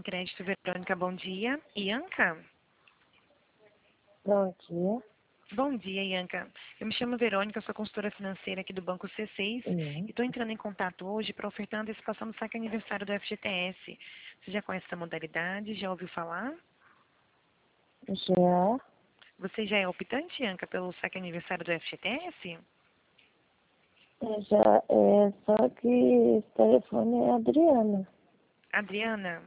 crédito, Verônica, bom dia. Ianca? Bom dia. Bom dia, Ianca. Eu me chamo Verônica, sou consultora financeira aqui do Banco C6 e estou entrando em contato hoje para ofertar a antecipação do saque aniversário do FGTS. Você já conhece essa modalidade? Já ouviu falar? Já. Você já é optante, Ianca, pelo saque aniversário do FGTS? Já é, só que esse telefone é Adriana. Adriana?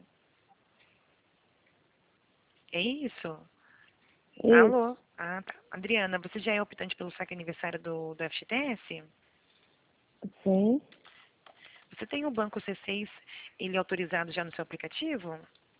É isso? Isso. Alô? Ah, tá. Adriana, você já é optante pelo saque aniversário do FGTS? Sim. Você tem o Banco C6, ele autorizado já no seu aplicativo?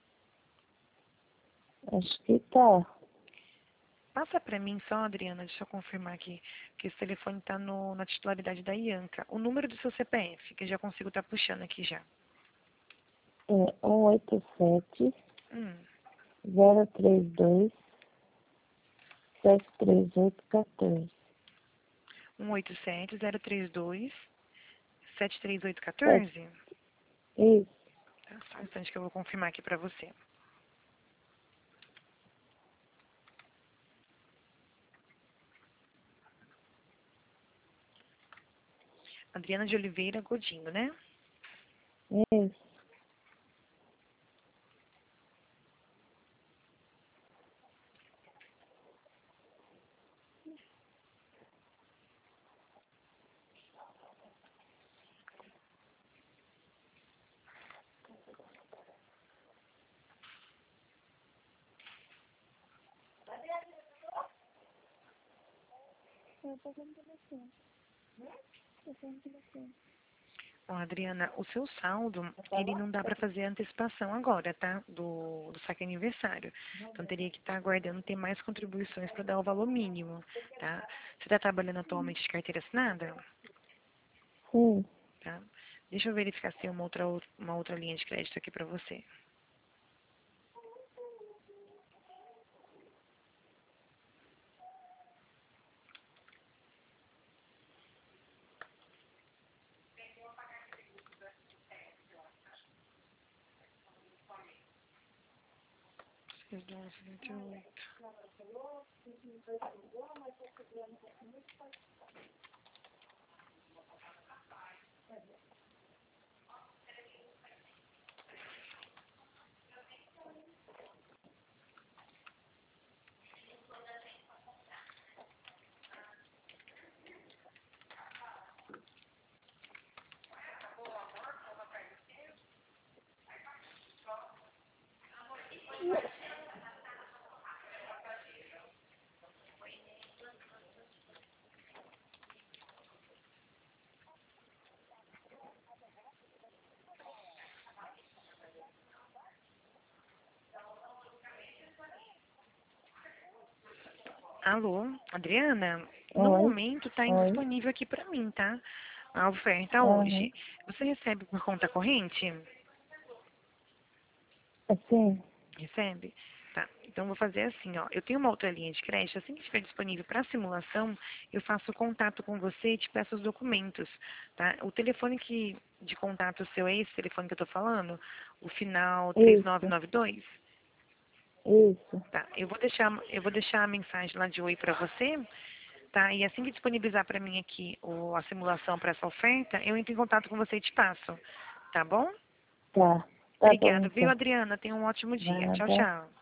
Acho que tá. Passa para mim só, Adriana, deixa eu confirmar aqui, que esse telefone está na titularidade da Ianca. O número do seu CPF, que eu já consigo estar puxando aqui já. É 187 Hum, 032 73814. 187-032-73814? Isso. Tá, só um instante que eu vou confirmar aqui para você. Adriana de Oliveira Godinho, né? Isso. Ó, Adriana, o seu saldo, ele não dá para fazer antecipação agora, tá? Do saque aniversário. Então teria que estar aguardando ter mais contribuições para dar o valor mínimo, tá? Você está trabalhando atualmente de carteira assinada? Sim. Tá? Deixa eu verificar se tem uma outra linha de crédito aqui para você. Alô, Adriana? No Oi. momento está Oi. indisponível aqui para mim, tá? A oferta Aham. hoje. Você recebe por conta corrente? Assim. Recebe? Tá. Então, vou fazer assim, ó. Eu tenho uma outra linha de crédito. Assim que estiver disponível para simulação, eu faço contato com você e te peço os documentos, tá? O telefone de contato seu é esse telefone que eu tô falando? O final Isso. 3992? Isso. Tá. Eu vou deixar a mensagem lá de oi para você, tá? E assim que disponibilizar para mim aqui a simulação para essa oferta, eu entro em contato com você e te passo. Tá bom? Tá. Tá bom, Obrigada, viu, então. Adriana? Tenha um ótimo dia. Tchau, Nada. tchau.